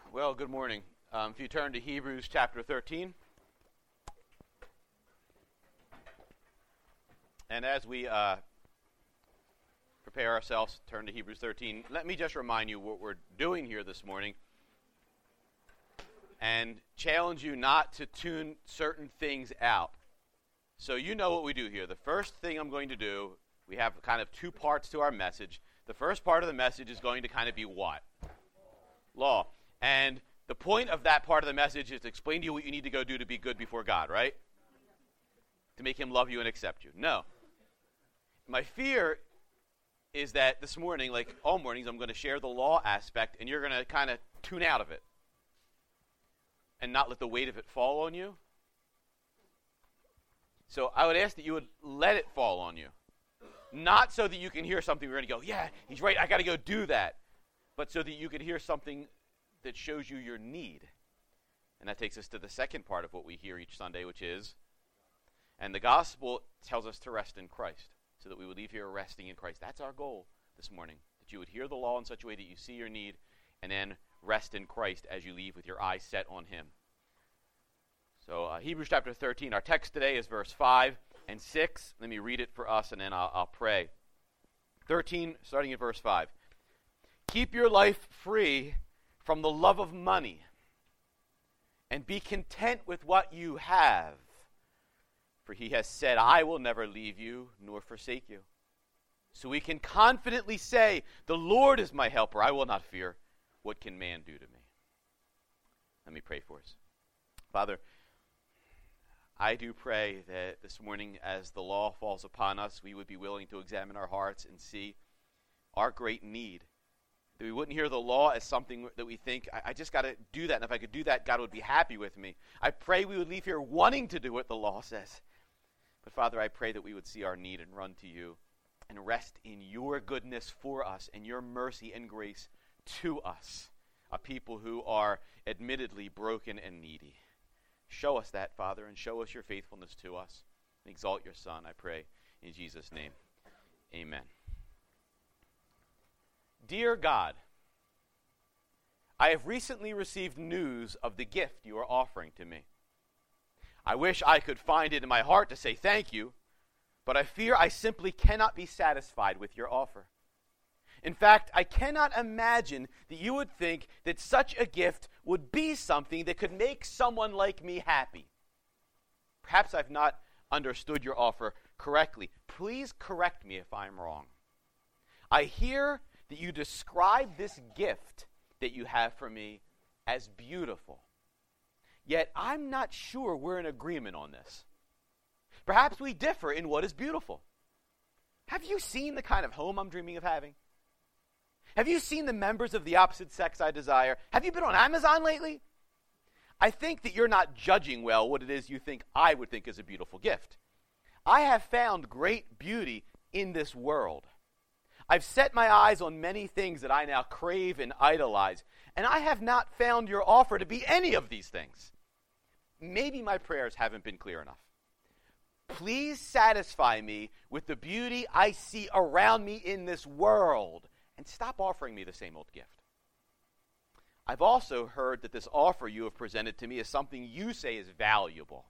Well, good morning. If you turn to Hebrews chapter 13, and as we prepare ourselves to turn to Hebrews 13, let me just remind you what we're doing here this morning and challenge you not to tune certain things out. So you know what we do here. The first thing I'm going to do, we have kind of two parts to our message. The first part of the message is going to kind of be what? Law. And the point of that part of the message is to explain to you what you need to go do to be good before God, right? To make him love you and accept you. No. My fear is that this morning, like all mornings, I'm going to share the law aspect, and you're going to kind of tune out of it and not let the weight of it fall on you. So I would ask that you would let it fall on you. Not so that you can hear something, we're going to go, yeah, he's right, I got to go do that. But so that you could hear something that shows you your need. And that takes us to the second part of what we hear each Sunday, which is, and the gospel tells us to rest in Christ, so that we would leave here resting in Christ. That's our goal this morning, that you would hear the law in such a way that you see your need, and then rest in Christ as you leave with your eyes set on him. So Hebrews chapter 13, our text today is verse 5 and 6. Let me read it for us, and then I'll pray. 13, starting at verse 5. Keep your life free from the love of money, and be content with what you have. For he has said, I will never leave you nor forsake you. So we can confidently say, the Lord is my helper. I will not fear. What can man do to me? Let me pray for us. Father, I do pray that this morning as the law falls upon us, we would be willing to examine our hearts and see our great need. That we wouldn't hear the law as something that we think, I just got to do that, and if I could do that, God would be happy with me. I pray we would leave here wanting to do what the law says. But Father, I pray that we would see our need and run to you and rest in your goodness for us and your mercy and grace to us, a people who are admittedly broken and needy. Show us that, Father, and show us your faithfulness to us. Exalt your Son, I pray, in Jesus' name. Amen. Dear God, I have recently received news of the gift you are offering to me. I wish I could find it in my heart to say thank you, but I fear I simply cannot be satisfied with your offer. In fact, I cannot imagine that you would think that such a gift would be something that could make someone like me happy. Perhaps I've not understood your offer correctly. Please correct me if I'm wrong. I hear that you describe this gift that you have for me as beautiful. Yet I'm not sure we're in agreement on this. Perhaps we differ in what is beautiful. Have you seen the kind of home I'm dreaming of having? Have you seen the members of the opposite sex I desire? Have you been on Amazon lately? I think that you're not judging well what it is you think I would think is a beautiful gift. I have found great beauty in this world. I've set my eyes on many things that I now crave and idolize, and I have not found your offer to be any of these things. Maybe my prayers haven't been clear enough. Please satisfy me with the beauty I see around me in this world, and stop offering me the same old gift. I've also heard that this offer you have presented to me is something you say is valuable,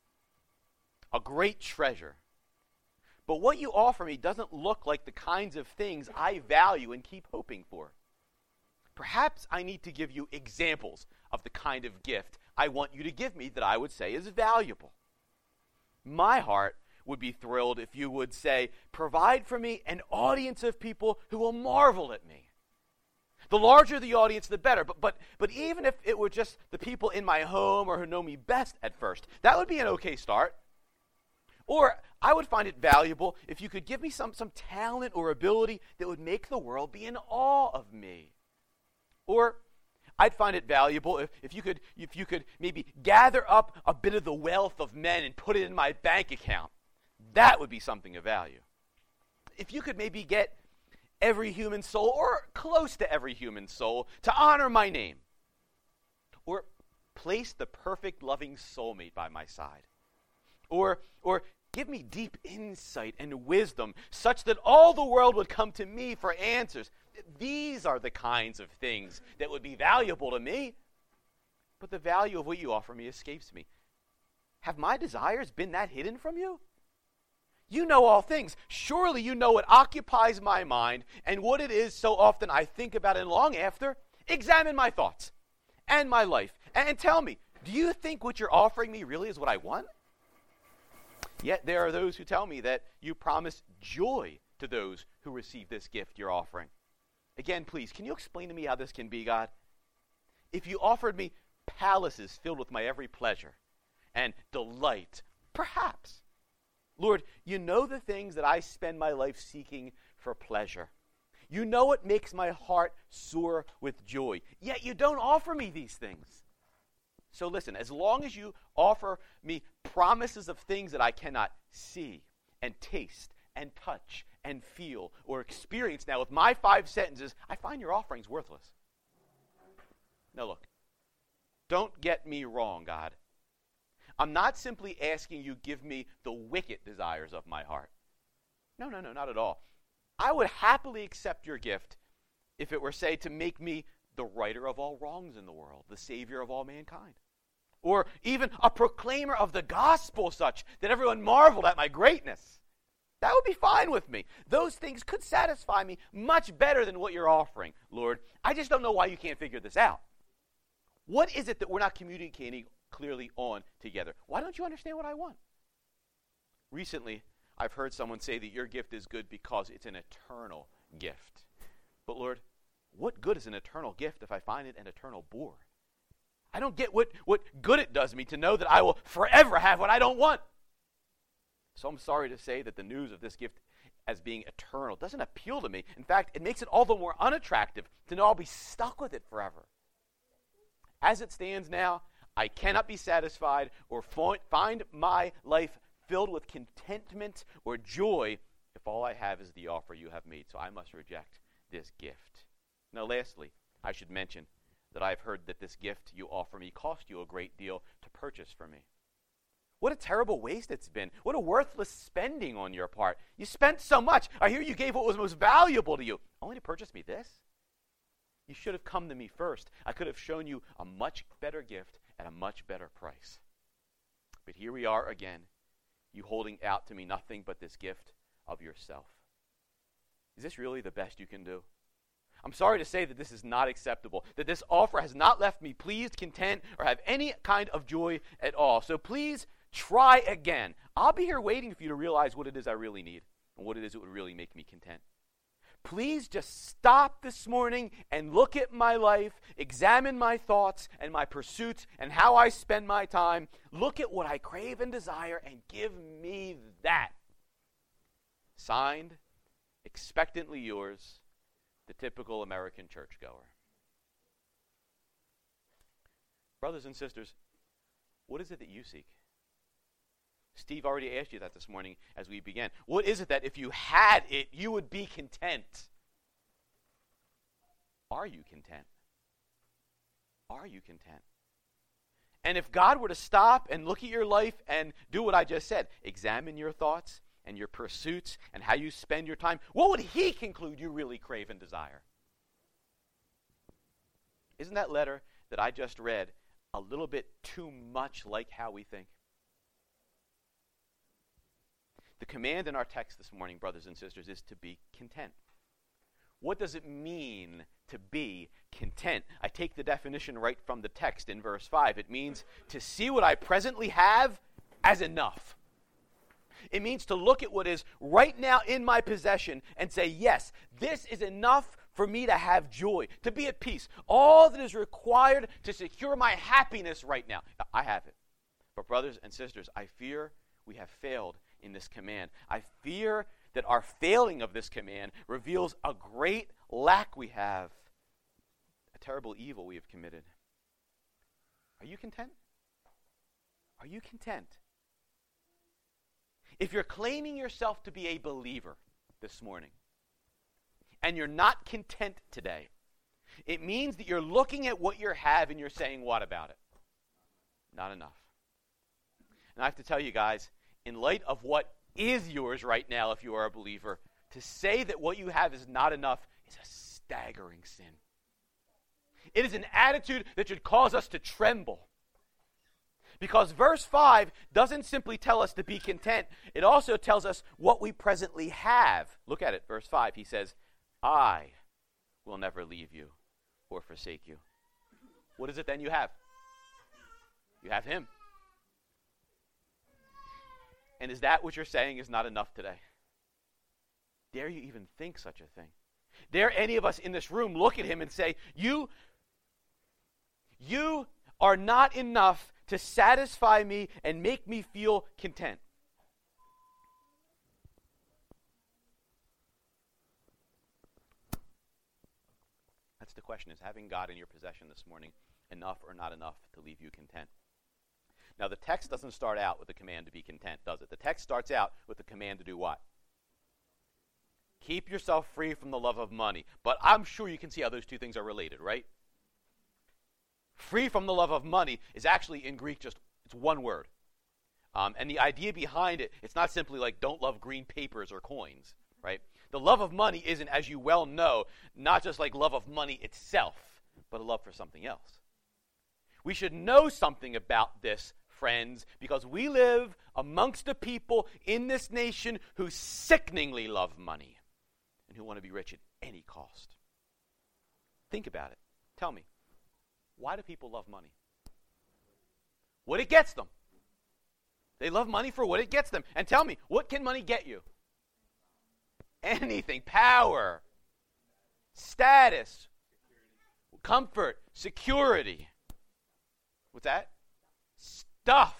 a great treasure. But what you offer me doesn't look like the kinds of things I value and keep hoping for. Perhaps I need to give you examples of the kind of gift I want you to give me that I would say is valuable. My heart would be thrilled if you would say, provide for me an audience of people who will marvel at me. The larger the audience, the better. But even if it were just the people in my home or who know me best at first, that would be an okay start. Or I would find it valuable if you could give me some talent or ability that would make the world be in awe of me. Or I'd find it valuable if you could maybe gather up a bit of the wealth of men and put it in my bank account. That would be something of value. If you could maybe get every human soul, or close to every human soul, to honor my name. Or place the perfect loving soulmate by my side. Or give me deep insight and wisdom such that all the world would come to me for answers. These are the kinds of things that would be valuable to me. but the value of what you offer me escapes me. Have my desires been that hidden from you? You know all things. Surely you know what occupies my mind and what it is so often I think about and long after. Examine my thoughts and my life and tell me, do you think what you're offering me really is what I want? Yet there are those who tell me that you promise joy to those who receive this gift you're offering. Again, please, can you explain to me how this can be, God? If you offered me palaces filled with my every pleasure and delight, perhaps. Lord, you know the things that I spend my life seeking for pleasure. You know what makes my heart soar with joy. Yet you don't offer me these things. So listen, as long as you offer me promises of things that I cannot see and taste and touch and feel or experience now with my 5 sentences, I find your offerings worthless. Now look, don't get me wrong, God. I'm not simply asking you give me the wicked desires of my heart. No, not at all. I would happily accept your gift if it were, say, to make me the righter of all wrongs in the world, the Savior of all mankind. Or even a proclaimer of the gospel such that everyone marveled at my greatness. That would be fine with me. Those things could satisfy me much better than what you're offering, Lord. I just don't know why you can't figure this out. What is it that we're not communicating clearly on together? Why don't you understand what I want? Recently, I've heard someone say that your gift is good because it's an eternal gift. But Lord, what good is an eternal gift if I find it an eternal bore? I don't get what good it does me to know that I will forever have what I don't want. So I'm sorry to say that the news of this gift as being eternal doesn't appeal to me. In fact, it makes it all the more unattractive to know I'll be stuck with it forever. As it stands now, I cannot be satisfied or find my life filled with contentment or joy if all I have is the offer you have made. So I must reject this gift. Now, lastly, I should mention that I've heard that this gift you offer me cost you a great deal to purchase for me. What a terrible waste it's been. What a worthless spending on your part. You spent so much. I hear you gave what was most valuable to you, only to purchase me this? You should have come to me first. I could have shown you a much better gift at a much better price. But here we are again, you holding out to me nothing but this gift of yourself. Is this really the best you can do? I'm sorry to say that this is not acceptable, that this offer has not left me pleased, content, or have any kind of joy at all. So please try again. I'll be here waiting for you to realize what it is I really need and what it is that would really make me content. Please just stop this morning and look at my life, examine my thoughts and my pursuits and how I spend my time. Look at what I crave and desire and give me that. Signed, expectantly yours, the typical American churchgoer. Brothers and sisters, what is it that you seek? Steve already asked you that this morning as we began. What is it that if you had it, you would be content? Are you content? Are you content? And if God were to stop and look at your life and do what I just said, examine your thoughts and your pursuits and how you spend your time, what would he conclude you really crave and desire? Isn't that letter that I just read a little bit too much like how we think? The command in our text this morning, brothers and sisters, is to be content. What does it mean to be content? I take the definition right from the text in verse 5. It means to see what I presently have as enough. It means to look at what is right now in my possession and say, yes, this is enough for me to have joy, to be at peace. All that is required to secure my happiness right now, I have it. But brothers and sisters, I fear we have failed in this command. I fear that our failing of this command reveals a great lack we have, a terrible evil we have committed. Are you content? Are you content? If you're claiming yourself to be a believer this morning, and you're not content today, it means that you're looking at what you have and you're saying, what about it? Not enough. And I have to tell you guys, in light of what is yours right now, if you are a believer, to say that what you have is not enough is a staggering sin. It is an attitude that should cause us to tremble. Because verse 5 doesn't simply tell us to be content. It also tells us what we presently have. Look at it, verse 5. He says, I will never leave you or forsake you. What is it then you have? You have him. And is that what you're saying is not enough today? Dare you even think such a thing? Dare any of us in this room look at him and say, you are not enough to satisfy me and make me feel content? That's the question. Is having God in your possession this morning enough or not enough to leave you content? Now, the text doesn't start out with the command to be content, does it? The text starts out with the command to do what? Keep yourself free from the love of money. But I'm sure you can see how those two things are related, right? Free from the love of money is actually in Greek it's one word. And the idea behind it, it's not simply like don't love green papers or coins, right? The love of money isn't, as you well know, not just like love of money itself, but a love for something else. We should know something about this, friends, because we live amongst a people in this nation who sickeningly love money and who want to be rich at any cost. Think about it. Tell me, why do people love money? What it gets them. They love money for what it gets them. And tell me, what can money get you? Anything. Power, status, comfort, security. What's that? Stuff.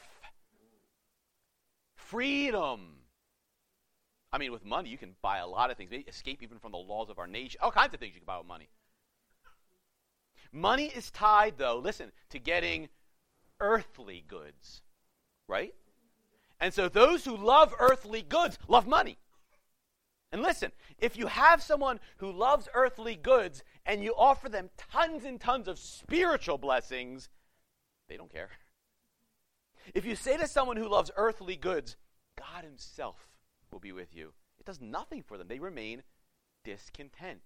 Freedom. I mean, with money, you can buy a lot of things. Maybe escape even from the laws of our nation. All kinds of things you can buy with money. Money is tied, though, listen, to getting earthly goods, right? And so those who love earthly goods love money. And listen, if you have someone who loves earthly goods and you offer them tons and tons of spiritual blessings, they don't care. If you say to someone who loves earthly goods, God himself will be with you, it does nothing for them. They remain discontent.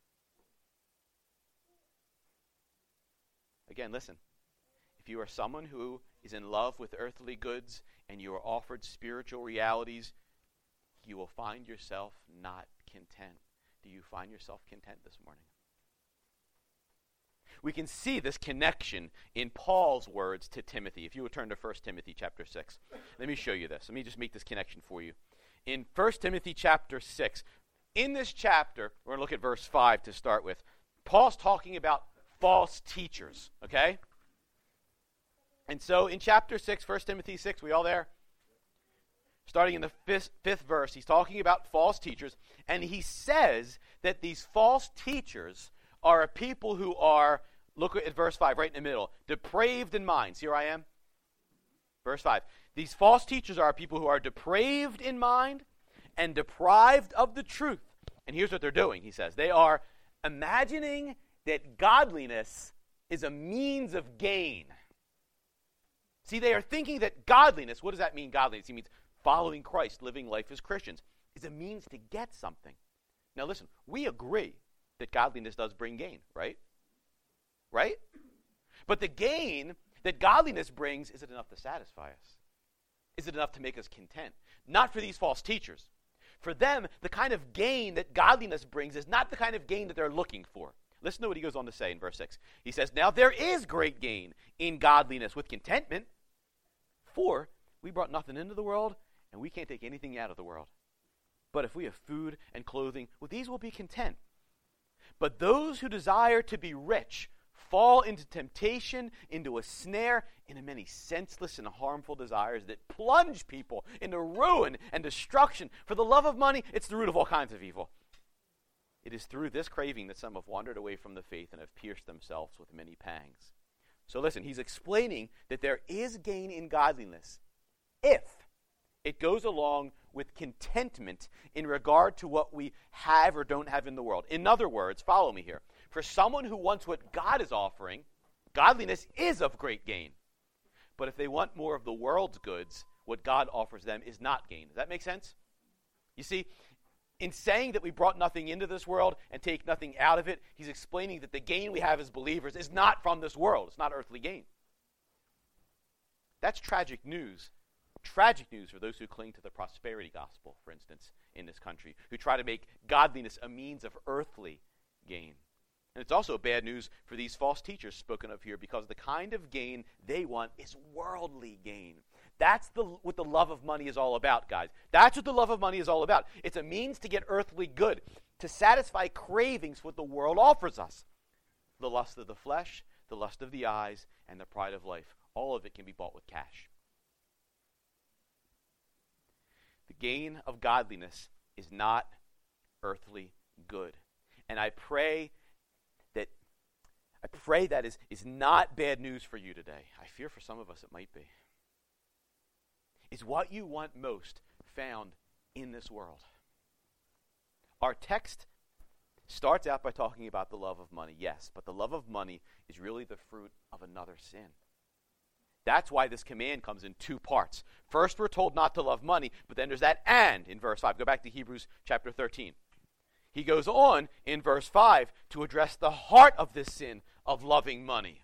Again, listen. If you are someone who is in love with earthly goods and you are offered spiritual realities, you will find yourself not content. Do you find yourself content this morning? We can see this connection in Paul's words to Timothy. If you would turn to 1 Timothy chapter 6. Let me show you this. Let me just make this connection for you. In 1 Timothy chapter 6, in this chapter, we're going to look at verse 5 to start with. Paul's talking about false teachers, okay? And so in chapter 6, 1 Timothy 6, we all there? Starting in the fifth verse, he's talking about false teachers, and he says that these false teachers are a people who are, look at verse 5, right in the middle, depraved in minds. Here I am. Verse 5. These false teachers are people who are depraved in mind and deprived of the truth. And here's what they're doing, he says. They are imagining that godliness is a means of gain. See, they are thinking that godliness, what does that mean, godliness? It means following Christ, living life as Christians, is a means to get something. Now listen, we agree that godliness does bring gain, right? Right? But the gain that godliness brings, is it enough to satisfy us? Is it enough to make us content? Not for these false teachers. For them, the kind of gain that godliness brings is not the kind of gain that they're looking for. Listen to what he goes on to say in verse 6. He says, now there is great gain in godliness with contentment, for we brought nothing into the world, and we can't take anything out of the world. But if we have food and clothing, well, these will be content. But those who desire to be rich fall into temptation, into a snare, into many senseless and harmful desires that plunge people into ruin and destruction. For the love of money, it's the root of all kinds of evil. It is through this craving that some have wandered away from the faith and have pierced themselves with many pangs. So listen, he's explaining that there is gain in godliness if it goes along with contentment in regard to what we have or don't have in the world. In other words, follow me here. For someone who wants what God is offering, godliness is of great gain. But if they want more of the world's goods, what God offers them is not gain. Does that make sense? You see, in saying that we brought nothing into this world and take nothing out of it, he's explaining that the gain we have as believers is not from this world. It's not earthly gain. That's tragic news. Tragic news for those who cling to the prosperity gospel, for instance, in this country, who try to make godliness a means of earthly gain. And it's also bad news for these false teachers spoken of here, because the kind of gain they want is worldly gain. That's what the love of money is all about, guys. That's what the love of money is all about. It's a means to get earthly good, to satisfy cravings what the world offers us. The lust of the flesh, the lust of the eyes, and the pride of life. All of it can be bought with cash. The gain of godliness is not earthly good. And I pray that is not bad news for you today. I fear for some of us it might be. Is what you want most found in this world? Our text starts out by talking about the love of money, yes, but the love of money is really the fruit of another sin. That's why this command comes in two parts. First, we're told not to love money, but then there's that "and" in verse 5. Go back to Hebrews chapter 13. He goes on in verse 5 to address the heart of this sin of loving money.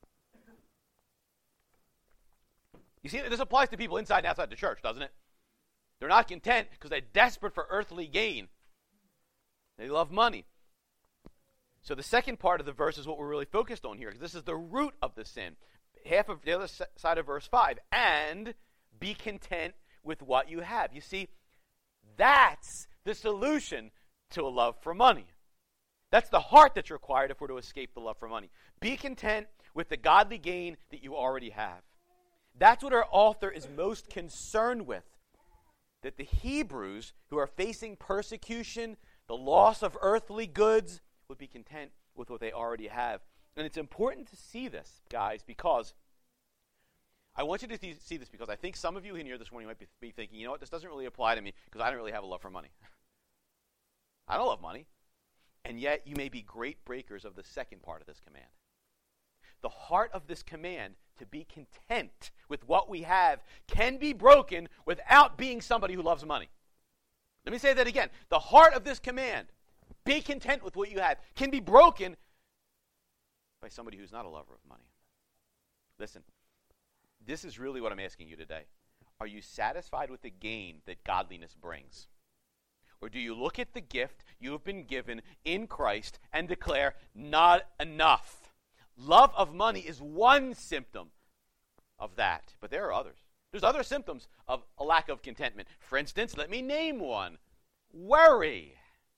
You see, this applies to people inside and outside the church, doesn't it? They're not content because they're desperate for earthly gain. They love money. So the second part of the verse is what we're really focused on here, because this is the root of the sin. Half of the other side of verse 5, and be content with what you have. You see, that's the solution to a love for money. That's the heart that's required if we're to escape the love for money. Be content with the godly gain that you already have. That's what our author is most concerned with. That the Hebrews who are facing persecution, the loss of earthly goods, would be content with what they already have. And it's important to see this, guys, because I want you to see this, because I think some of you in here this morning might be thinking, you know what, this doesn't really apply to me because I don't really have a love for money. I don't love money. And yet you may be great breakers of the second part of this command. The heart of this command, to be content with what we have, can be broken without being somebody who loves money. Let me say that again. The heart of this command, be content with what you have, can be broken by somebody who's not a lover of money. Listen, this is really what I'm asking you today. Are you satisfied with the gain that godliness brings? Or do you look at the gift you have been given in Christ and declare, not enough? Love of money is one symptom of that, but there are others. There's other symptoms of a lack of contentment. For instance, let me name one. Worry.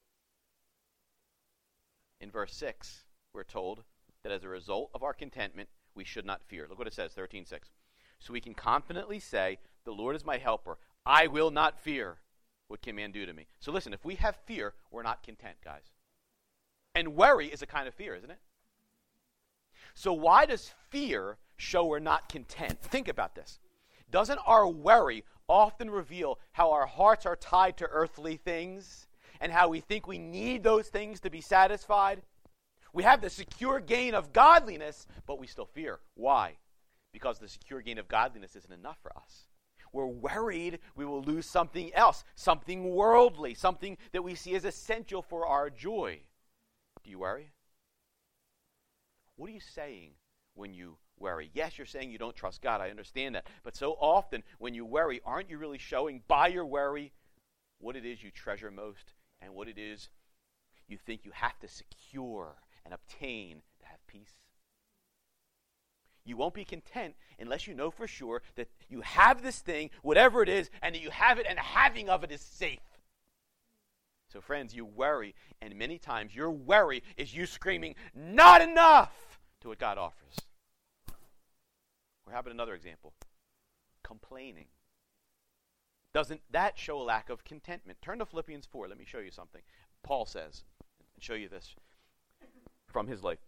In verse 6, we're told that as a result of our contentment, we should not fear. Look what it says, 13:6. So we can confidently say, the Lord is my helper. I will not fear. What can man do to me? So listen, if we have fear, we're not content, guys. And worry is a kind of fear, isn't it? So why does fear show we're not content? Think about this. Doesn't our worry often reveal how our hearts are tied to earthly things and how we think we need those things to be satisfied? We have the secure gain of godliness, but we still fear. Why? Because the secure gain of godliness isn't enough for us. We're worried we will lose something else, something worldly, something that we see as essential for our joy. Do you worry? What are you saying when you worry? Yes, you're saying you don't trust God. I understand that. But so often when you worry, aren't you really showing by your worry what it is you treasure most and what it is you think you have to secure and obtain to have peace? You won't be content unless you know for sure that you have this thing, whatever it is, and that you have it and having of it is safe. So friends, you worry, and many times your worry is you screaming, not enough, to what God offers. Or how about another example? Complaining. Doesn't that show a lack of contentment? Turn to Philippians 4. Let me show you something. Paul says, and show you this from his life.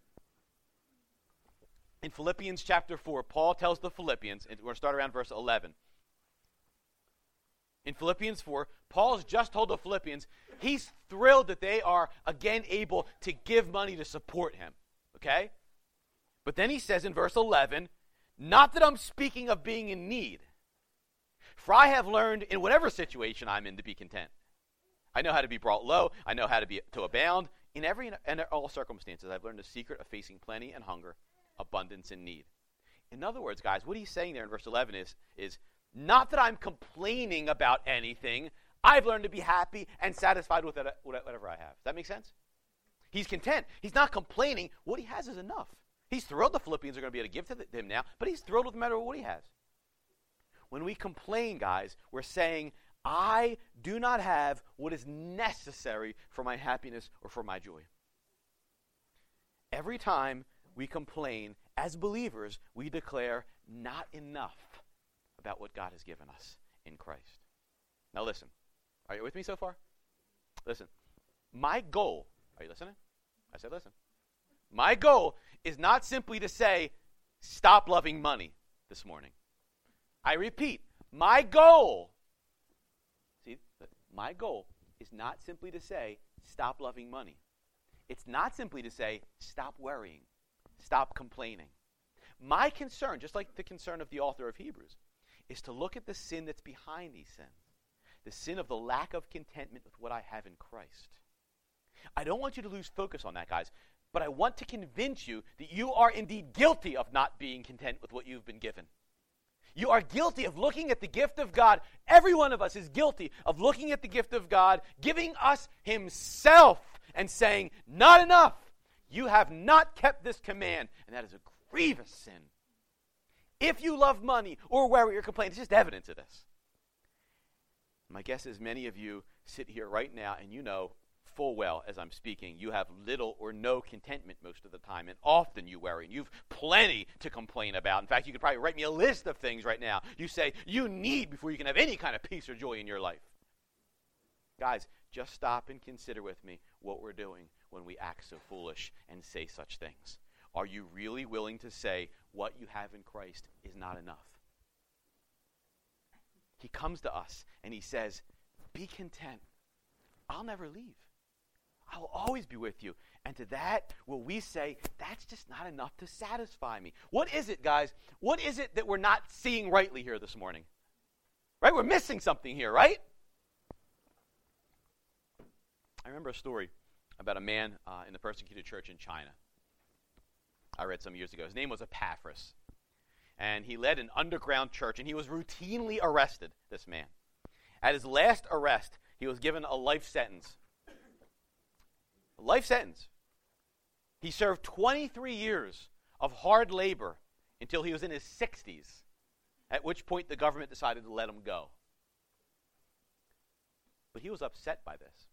In Philippians chapter 4, Paul tells the Philippians, and we're going to start around verse 11. In Philippians 4, Paul's just told the Philippians he's thrilled that they are again able to give money to support him. Okay? But then he says in verse 11, not that I'm speaking of being in need, for I have learned in whatever situation I'm in to be content. I know how to be brought low. I know how to abound. In every and all circumstances, I've learned the secret of facing plenty and hunger, abundance and need. In other words, guys, what he's saying there in verse 11 is not that I'm complaining about anything. I've learned to be happy and satisfied with whatever I have. Does that make sense? He's content. He's not complaining. What he has is enough. He's thrilled the Philippians are going to be able to give to him now, but he's thrilled with no matter what he has. When we complain, guys, we're saying, I do not have what is necessary for my happiness or for my joy. Every time we complain, as believers, we declare not enough about what God has given us in Christ. Now listen, are you with me so far? Listen, my goal, are you listening? I said listen. My goal is not simply to say, stop loving money this morning. I repeat, my goal is not simply to say, stop loving money. It's not simply to say, stop worrying, stop complaining. My concern, just like the concern of the author of Hebrews, is to look at the sin that's behind these sins. The sin of the lack of contentment with what I have in Christ. I don't want you to lose focus on that, guys, but I want to convince you that you are indeed guilty of not being content with what you've been given. You are guilty of looking at the gift of God. Every one of us is guilty of looking at the gift of God, giving us himself, and saying, not enough. You have not kept this command, and that is a grievous sin. If you love money or worry or complain, it's just evidence of this. My guess is many of you sit here right now, and you know full well as I'm speaking, you have little or no contentment most of the time, and often you worry, and you've plenty to complain about. In fact, you could probably write me a list of things right now you say you need before you can have any kind of peace or joy in your life. Guys, just stop and consider with me what we're doing when we act so foolish and say such things. Are you really willing to say what you have in Christ is not enough? He comes to us and he says, be content. I'll never leave. I will always be with you. And to that, will we say, that's just not enough to satisfy me? What is it, guys? What is it that we're not seeing rightly here this morning? Right? We're missing something here, right? I remember a story about a man in the persecuted church in China. I read some years ago. His name was Epaphras. And he led an underground church, and he was routinely arrested, this man. At his last arrest, he was given a life sentence. A life sentence. He served 23 years of hard labor until he was in his 60s, at which point the government decided to let him go. But he was upset by this.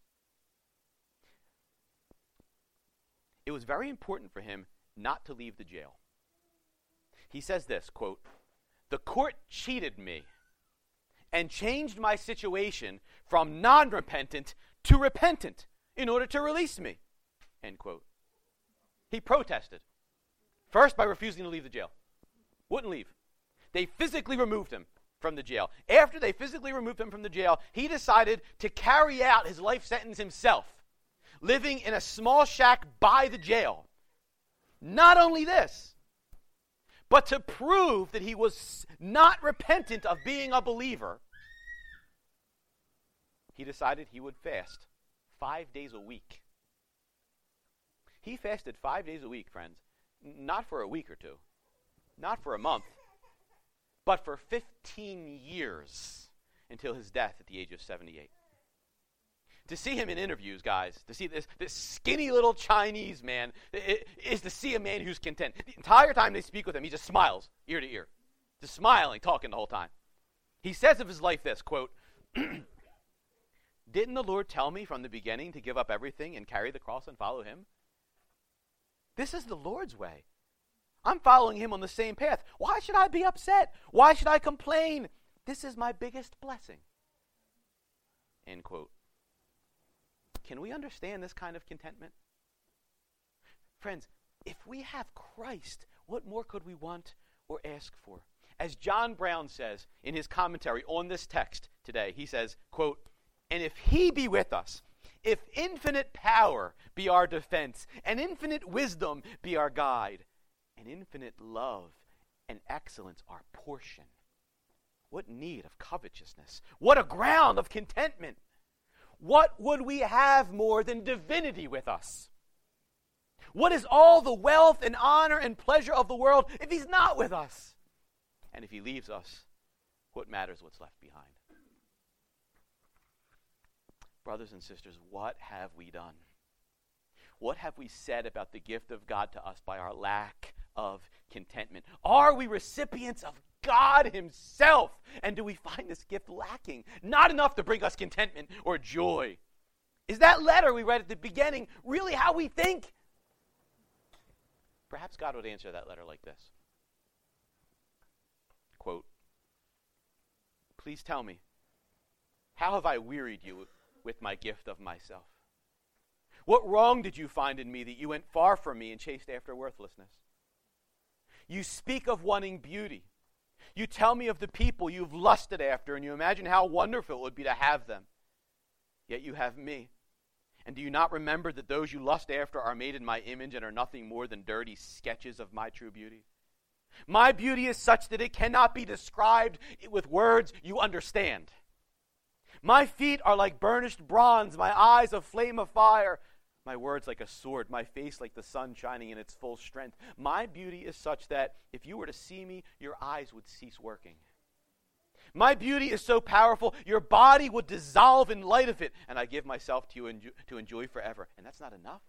It was very important for him not to leave the jail. He says this, quote, "The court cheated me and changed my situation from non-repentant to repentant in order to release me," end quote. He protested, first by refusing to leave the jail. Wouldn't leave. They physically removed him from the jail. After they physically removed him from the jail, he decided to carry out his life sentence himself, living in a small shack by the jail. Not only this, but to prove that he was not repentant of being a believer, he decided he would fast 5 days a week. He fasted 5 days a week, friends, not for a week or two, not for a month, but for 15 years until his death at the age of 78. To see him in interviews, guys, to see this skinny little Chinese man, is to see a man who's content. The entire time they speak with him, he just smiles ear to ear. Just smiling, talking the whole time. He says of his life this, quote, "Didn't the Lord tell me from the beginning to give up everything and carry the cross and follow him? This is the Lord's way. I'm following him on the same path. Why should I be upset? Why should I complain? This is my biggest blessing." End quote. Can we understand this kind of contentment? Friends, if we have Christ, what more could we want or ask for? As John Brown says in his commentary on this text today, he says, quote, "And if he be with us, if infinite power be our defense, and infinite wisdom be our guide, and infinite love and excellence our portion, what need of covetousness? What a ground of contentment! what would we have more than divinity with us? What is all the wealth and honor and pleasure of the world if he's not with us? And if he leaves us, what matters what's left behind? Brothers and sisters, what have we done? What have we said about the gift of God to us by our lack of contentment? Are we recipients of God himself? And do we find this gift lacking? Not enough to bring us contentment or joy. Is that letter we read at the beginning really how we think? Perhaps God would answer that letter like this. Quote, "Please tell me, how have I wearied you with my gift of myself? What wrong did you find in me that you went far from me and chased after worthlessness? You speak of wanting beauty. You tell me of the people you've lusted after, and you imagine how wonderful it would be to have them. Yet you have me. And do you not remember that those you lust after are made in my image and are nothing more than dirty sketches of my true beauty? My beauty is such that it cannot be described with words you understand. My feet are like burnished bronze, my eyes a flame of fire, my words like a sword, my face like the sun shining in its full strength. My beauty is such that if you were to see me, your eyes would cease working. My beauty is so powerful, your body would dissolve in light of it, and I give myself to you to enjoy forever." And that's not enough.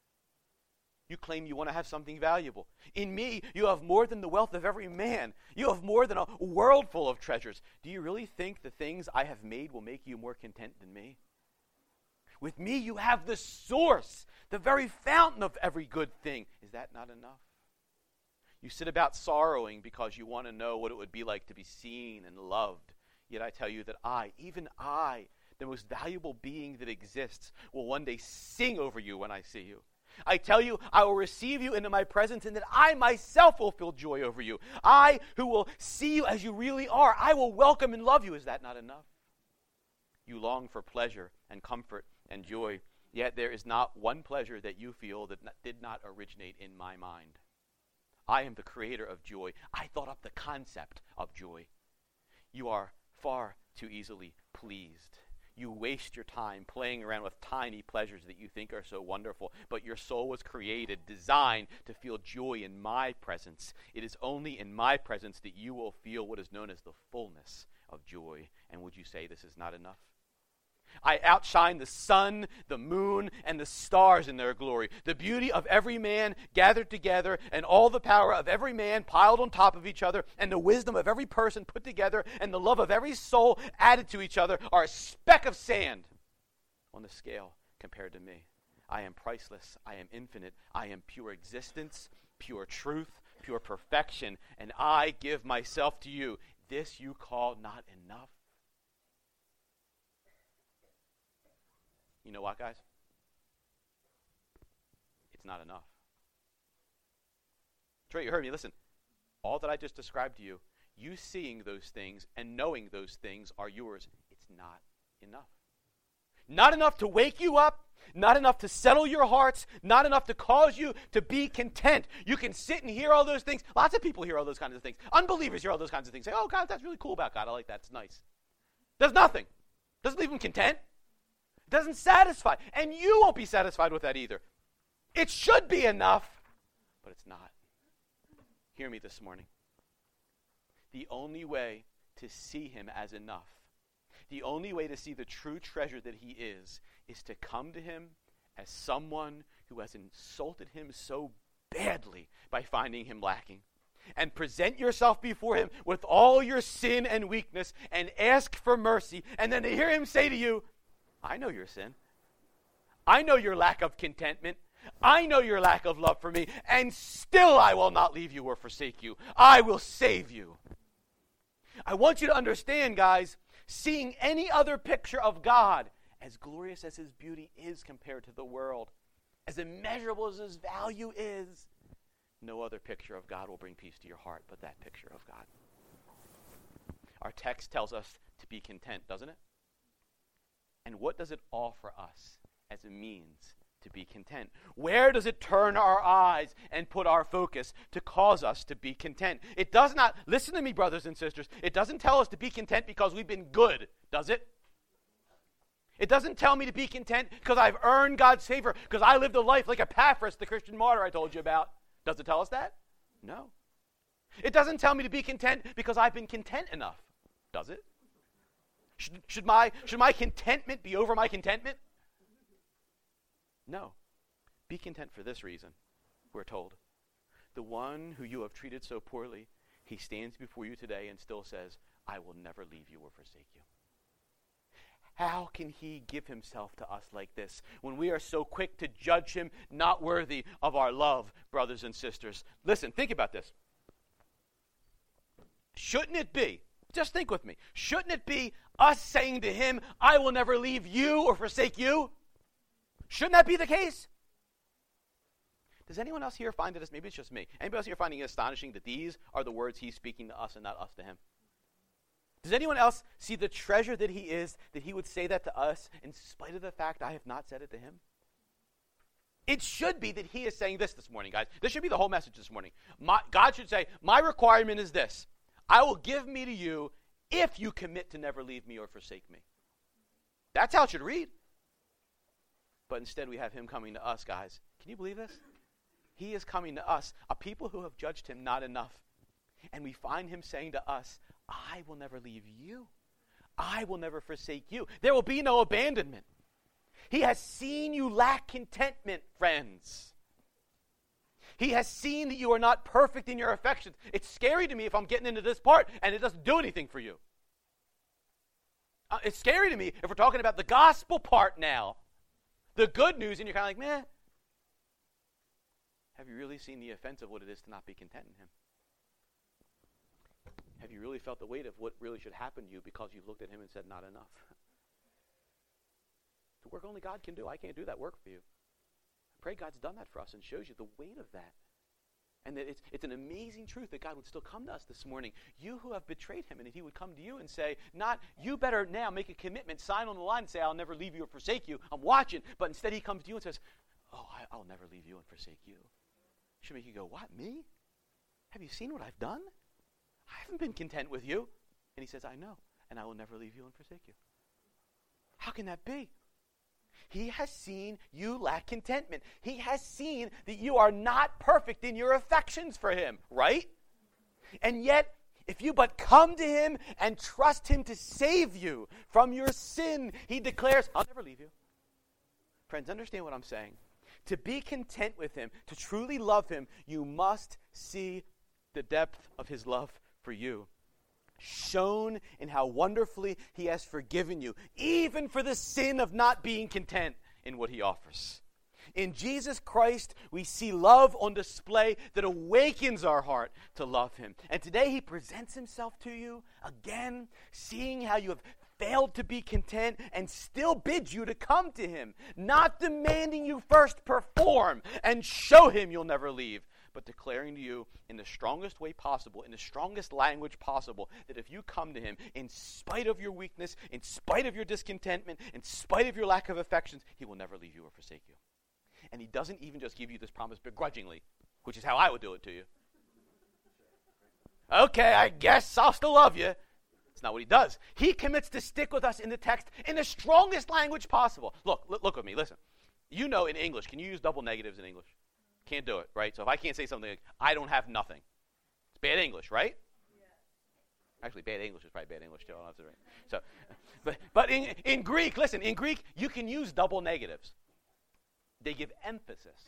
You claim you want to have something valuable. In me, you have more than the wealth of every man. You have more than a world full of treasures. Do you really think the things I have made will make you more content than me? With me, you have the source, the very fountain of every good thing. Is that not enough? You sit about sorrowing because you want to know what it would be like to be seen and loved. Yet I tell you that I, even I, the most valuable being that exists, will one day sing over you when I see you. I tell you, I will receive you into my presence, and that I myself will feel joy over you. I, who will see you as you really are, I will welcome and love you. Is that not enough? You long for pleasure and comfort and joy, yet there is not one pleasure that you feel that did not originate in my mind. I am the creator of joy. I thought up the concept of joy. You are far too easily pleased. You waste your time playing around with tiny pleasures that you think are so wonderful, but your soul was created, designed to feel joy in my presence. It is only in my presence that you will feel what is known as the fullness of joy. And would you say this is not enough? I outshine the sun, the moon, and the stars in their glory. The beauty of every man gathered together, and all the power of every man piled on top of each other, and the wisdom of every person put together, and the love of every soul added to each other are a speck of sand on the scale compared to me. I am priceless. I am infinite. I am pure existence, pure truth, pure perfection, and I give myself to you. This you call not enough? You know what, guys? It's not enough. Trey, you heard me. Listen, all that I just described to you, you seeing those things and knowing those things are yours. It's not enough. Not enough to wake you up, not enough to settle your hearts, not enough to cause you to be content. You can sit and hear all those things. Lots of people hear all those kinds of things. Unbelievers hear all those kinds of things. Say, "Oh, God, that's really cool about God. I like that. It's nice." Does nothing. Doesn't leave them content. Doesn't satisfy. And you won't be satisfied with that either. It should be enough, but it's not. Hear me this morning. The only way to see him as enough, the only way to see the true treasure that he is to come to him as someone who has insulted him so badly by finding him lacking. And present yourself before him with all your sin and weakness and ask for mercy. And then to hear him say to you, "I know your sin. I know your lack of contentment. I know your lack of love for me, and still I will not leave you or forsake you. I will save you." I want you to understand, guys, seeing any other picture of God, as glorious as his beauty is compared to the world, as immeasurable as his value is, no other picture of God will bring peace to your heart but that picture of God. Our text tells us to be content, doesn't it? And what does it offer us as a means to be content? Where does it turn our eyes and put our focus to cause us to be content? It does not, listen to me, brothers and sisters, it doesn't tell us to be content because we've been good, does it? It doesn't tell me to be content because I've earned God's favor, because I lived a life like Epaphras, the Christian martyr I told you about. Does it tell us that? No. It doesn't tell me to be content because I've been content enough. Does it? Should my contentment be over my contentment? No. Be content for this reason, we're told. The one who you have treated so poorly, he stands before you today and still says, I will never leave you or forsake you. How can he give himself to us like this when we are so quick to judge him not worthy of our love, brothers and sisters? Listen, think about this. Shouldn't it be, just think with me, shouldn't it be us saying to him, I will never leave you or forsake you? Shouldn't that be the case? Does anyone else here find this, maybe it's just me, anybody else here finding it astonishing that these are the words he's speaking to us and not us to him? Does anyone else see the treasure that he is, that he would say that to us in spite of the fact I have not said it to him? It should be that he is saying this morning, guys. This should be the whole message this morning. God should say, my requirement is this. I will give me to you if you commit to never leave me or forsake me. That's how it should read. But instead we have him coming to us, guys. Can you believe this? He is coming to us, a people who have judged him not enough. And we find him saying to us, I will never leave you. I will never forsake you. There will be no abandonment. He has seen you lack contentment, friends. He has seen that you are not perfect in your affections. It's scary to me if I'm getting into this part and it doesn't do anything for you. It's scary to me if we're talking about the gospel part now. The good news, and you're kind of like, meh. Have you really seen the offense of what it is to not be content in him? Have you really felt the weight of what really should happen to you because you've looked at him and said, not enough? The work only God can do. I can't do that work for you. I pray God's done that for us and shows you the weight of that. And that it's an amazing truth that God would still come to us this morning. You who have betrayed him, and that he would come to you and say, not, you better now make a commitment, sign on the line and say, I'll never leave you or forsake you. I'm watching. But instead he comes to you and says, oh, I'll never leave you and forsake you. It should make you go, what, me? Have you seen what I've done? I haven't been content with you. And he says, I know, and I will never leave you and forsake you. How can that be? He has seen you lack contentment. He has seen that you are not perfect in your affections for him, right? And yet, if you but come to him and trust him to save you from your sin, he declares, I'll never leave you. Friends, understand what I'm saying. To be content with him, to truly love him, you must see the depth of his love for you, shown in how wonderfully he has forgiven you, even for the sin of not being content in what he offers. In Jesus Christ, we see love on display that awakens our heart to love him. And today he presents himself to you again, seeing how you have failed to be content and still bids you to come to him, not demanding you first perform and show him you'll never leave, but declaring to you in the strongest way possible, in the strongest language possible, that if you come to him in spite of your weakness, in spite of your discontentment, in spite of your lack of affections, he will never leave you or forsake you. And he doesn't even just give you this promise begrudgingly, which is how I would do it to you. Okay, I guess I'll still love you. It's not what he does. He commits to stick with us in the text in the strongest language possible. Look with me, listen. You know in English, can you use double negatives in English? Can't do it, right? So if I can't say something like, I don't have nothing, it's bad English, right? Yeah. Actually, bad English is probably bad English too. So, but in Greek, listen, in Greek, you can use double negatives. They give emphasis.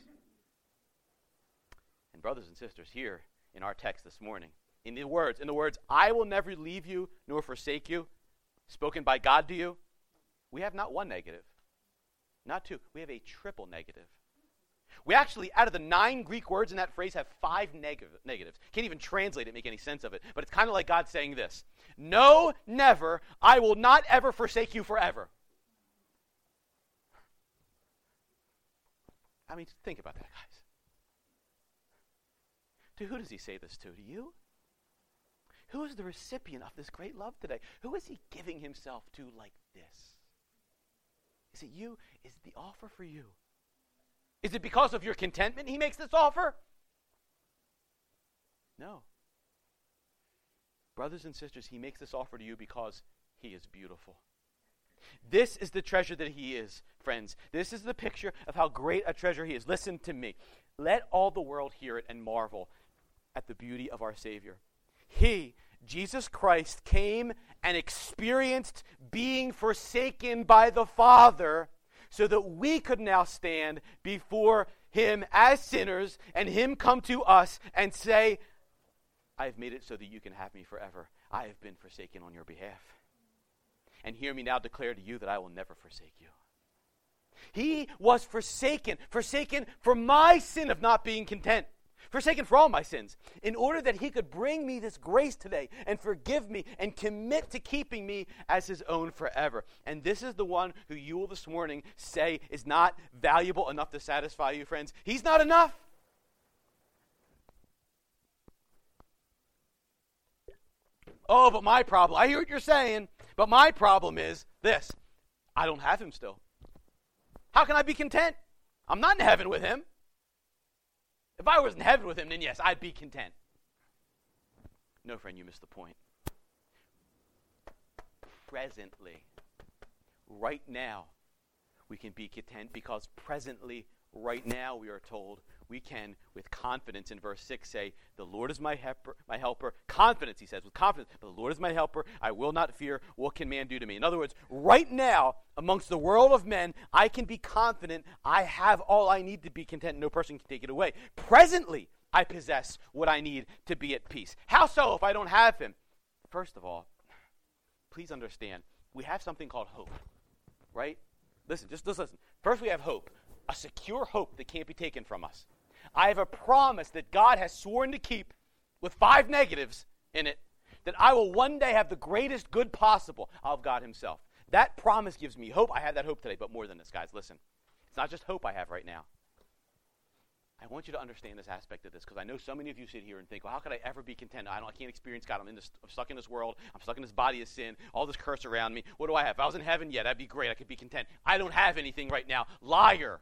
And brothers and sisters, here in our text this morning, in the words, I will never leave you nor forsake you, spoken by God to you, we have not one negative, not two. We have a triple negative. We actually, out of the 9 Greek words in that phrase, have 5 negatives. Can't even translate it, make any sense of it. But it's kind of like God saying this: no, never, I will not ever forsake you forever. I mean, think about that, guys. To who does he say this to? To you? Who is the recipient of this great love today? Who is he giving himself to like this? Is it you? Is the offer for you? Is it because of your contentment he makes this offer? No. Brothers and sisters, he makes this offer to you because he is beautiful. This is the treasure that he is, friends. This is the picture of how great a treasure he is. Listen to me. Let all the world hear it and marvel at the beauty of our Savior. He, Jesus Christ, came and experienced being forsaken by the Father so that we could now stand before him as sinners and him come to us and say, I have made it so that you can have me forever. I have been forsaken on your behalf. And hear me now declare to you that I will never forsake you. He was forsaken for my sin of not being content, forsaken for all my sins, in order that he could bring me this grace today and forgive me and commit to keeping me as his own forever. And this is the one who you will this morning say is not valuable enough to satisfy you, friends. He's not enough. Oh, but my problem, I hear what you're saying, but my problem is this. I don't have him still. How can I be content? I'm not in heaven with him. If I was in heaven with him, then yes, I'd be content. No, friend, you missed the point. Presently, right now, we can be content because presently, right now, we are told we can, with confidence in verse 6, say, the Lord is my helper. Confidence, he says, with confidence, the Lord is my helper. I will not fear. What can man do to me? In other words, right now, amongst the world of men, I can be confident I have all I need to be content. No person can take it away. Presently, I possess what I need to be at peace. How so if I don't have him? First of all, please understand, we have something called hope, right? Listen, just listen. First we have hope, a secure hope that can't be taken from us. I have a promise that God has sworn to keep with 5 negatives in it, that I will one day have the greatest good possible of God himself. That promise gives me hope. I have that hope today, but more than this, guys, listen. It's not just hope I have right now. I want you to understand this aspect of this, because I know so many of you sit here and think, well, how could I ever be content? I can't experience God. I'm stuck in this world. I'm stuck in this body of sin, all this curse around me. What do I have? If I was in heaven, yeah, that'd be great. I could be content. I don't have anything right now. Liar.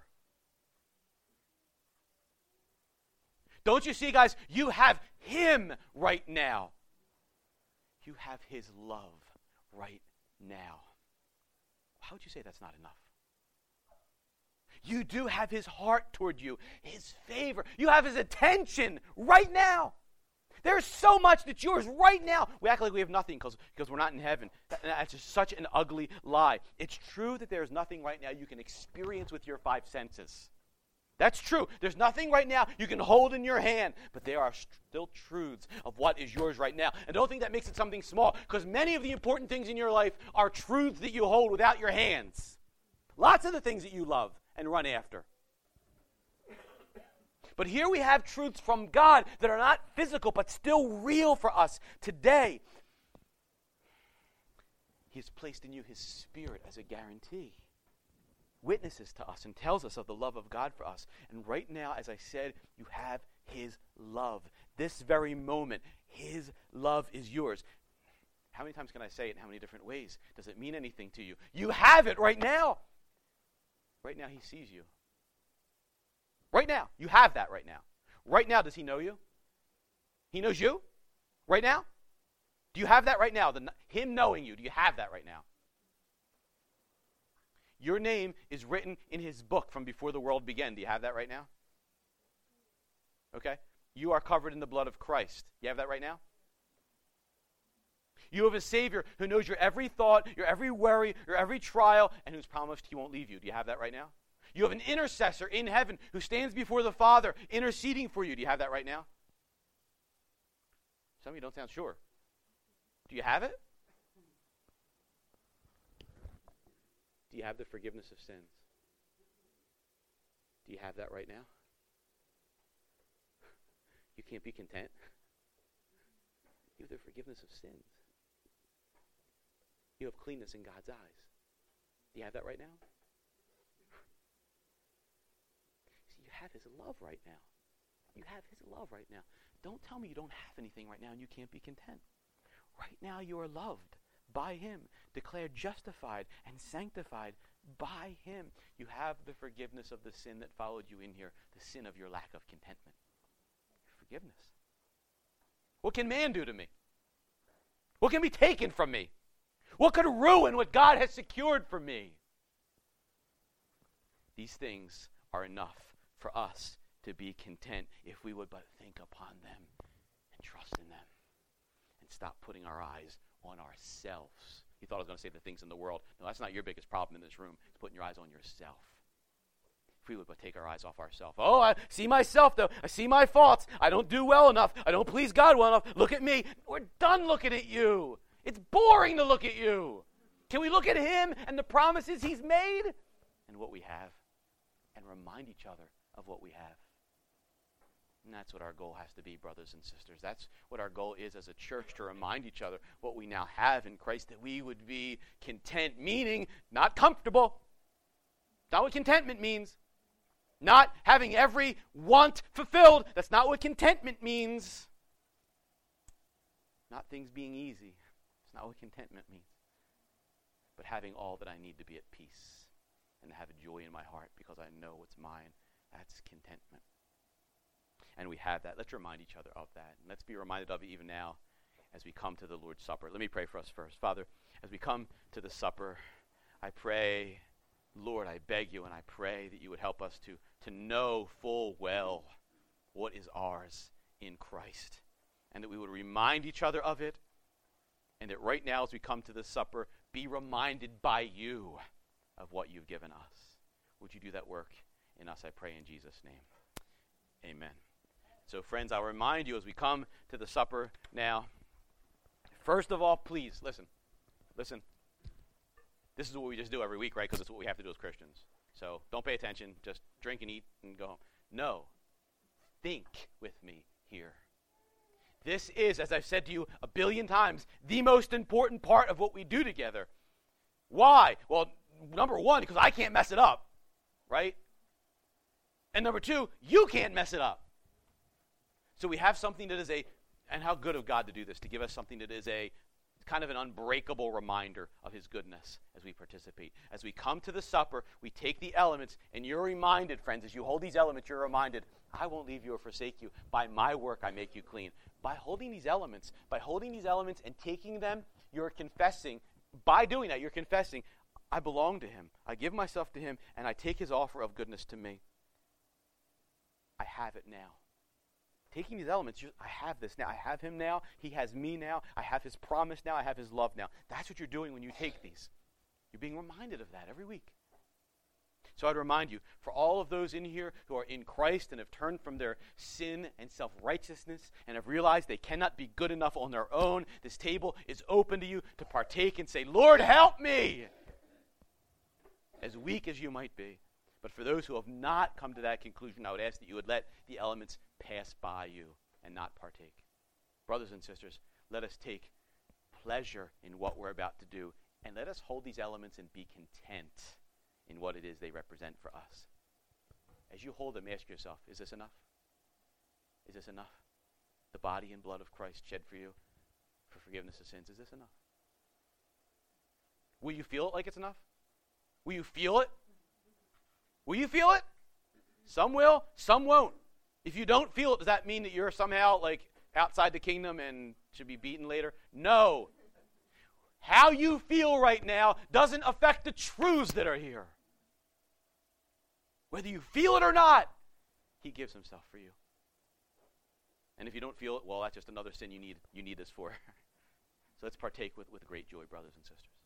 Don't you see, guys? You have him right now. You have his love right now. How would you say that's not enough? You do have his heart toward you, his favor. You have his attention right now. There's so much that's yours right now. We act like we have nothing because we're not in heaven. That's just such an ugly lie. It's true that there's nothing right now you can experience with your 5 senses. That's true. There's nothing right now you can hold in your hand, but there are still truths of what is yours right now. And don't think that makes it something small, because many of the important things in your life are truths that you hold without your hands. Lots of the things that you love and run after. But here we have truths from God that are not physical, but still real for us today. He has placed in you his Spirit as a guarantee. Witnesses to us and tells us of the love of God for us. And right now, as I said, you have his love. This very moment, his love is yours. How many times can I say it in how many different ways? Does it mean anything to you? You have it right now. Right now, he sees you. Right now, you have that right now. Right now, does he know you? He knows you? Right now? Do you have that right now? Him knowing you, do you have that right now? Your name is written in his book from before the world began. Do you have that right now? Okay. You are covered in the blood of Christ. You have that right now? You have a Savior who knows your every thought, your every worry, your every trial, and who's promised he won't leave you. Do you have that right now? You have an intercessor in heaven who stands before the Father interceding for you. Do you have that right now? Some of you don't sound sure. Do you have it? Do you have the forgiveness of sins? Do you have that right now? You can't be content. You have the forgiveness of sins. You have cleanness in God's eyes. Do you have that right now? See, you have his love right now. You have his love right now. Don't tell me you don't have anything right now and you can't be content. Right now you are loved by him, declared justified and sanctified by him. You have the forgiveness of the sin that followed you in here, the sin of your lack of contentment. Forgiveness. What can man do to me? What can be taken from me? What could ruin what God has secured for me? These things are enough for us to be content if we would but think upon them and trust in them and stop putting our eyes on ourselves. You thought I was going to say the things in the world. No, that's not your biggest problem in this room. It's putting your eyes on yourself. If we would but take our eyes off ourselves. Oh, I see myself, though. I see my faults. I don't do well enough. I don't please God well enough. Look at me. We're done looking at you. It's boring to look at you. Can we look at him and the promises he's made and what we have and remind each other of what we have? And that's what our goal has to be, brothers and sisters. That's what our goal is as a church, to remind each other what we now have in Christ, that we would be content, meaning not comfortable. Not what contentment means. Not having every want fulfilled. That's not what contentment means. Not things being easy. It's not what contentment means. But having all that I need to be at peace and to have a joy in my heart because I know what's mine. That's contentment. And we have that. Let's remind each other of that. And let's be reminded of it even now as we come to the Lord's Supper. Let me pray for us first. Father, as we come to the supper, I pray, Lord, I beg you and I pray that you would help us to know full well what is ours in Christ. And that we would remind each other of it. And that right now as we come to the supper, be reminded by you of what you've given us. Would you do that work in us, I pray in Jesus' name. Amen. So friends, I'll remind you as we come to the supper now, first of all, please, listen. This is what we just do every week, right? Because it's what we have to do as Christians. So don't pay attention. Just drink and eat and go home. No. Think with me here. This is, as I've said to you a billion times, the most important part of what we do together. Why? Well, number one, because I can't mess it up, right? And number two, you can't mess it up. So we have something that is and how good of God to do this, to give us something that is a kind of an unbreakable reminder of his goodness as we participate. As we come to the supper, we take the elements, and you're reminded, friends, as you hold these elements, you're reminded, I won't leave you or forsake you. By my work, I make you clean. By holding these elements and taking them, you're confessing. By doing that, you're confessing, I belong to him. I give myself to him, and I take his offer of goodness to me. I have it now. Taking these elements, I have this now. I have him now. He has me now. I have his promise now. I have his love now. That's what you're doing when you take these. You're being reminded of that every week. So I'd remind you, for all of those in here who are in Christ and have turned from their sin and self-righteousness and have realized they cannot be good enough on their own, this table is open to you to partake and say, Lord, help me! As weak as you might be. But for those who have not come to that conclusion, I would ask that you would let the elements pass by you and not partake. Brothers and sisters, let us take pleasure in what we're about to do, and let us hold these elements and be content in what it is they represent for us. As you hold them, ask yourself, is this enough? Is this enough? The body and blood of Christ shed for you for forgiveness of sins, is this enough? Will you feel it like it's enough? Will you feel it? Will you feel it? Some will, some won't. If you don't feel it, does that mean that you're somehow like outside the kingdom and should be beaten later? No. How you feel right now doesn't affect the truths that are here. Whether you feel it or not, he gives himself for you. And if you don't feel it, well, that's just another sin you need this for. So let's partake with great joy, brothers and sisters.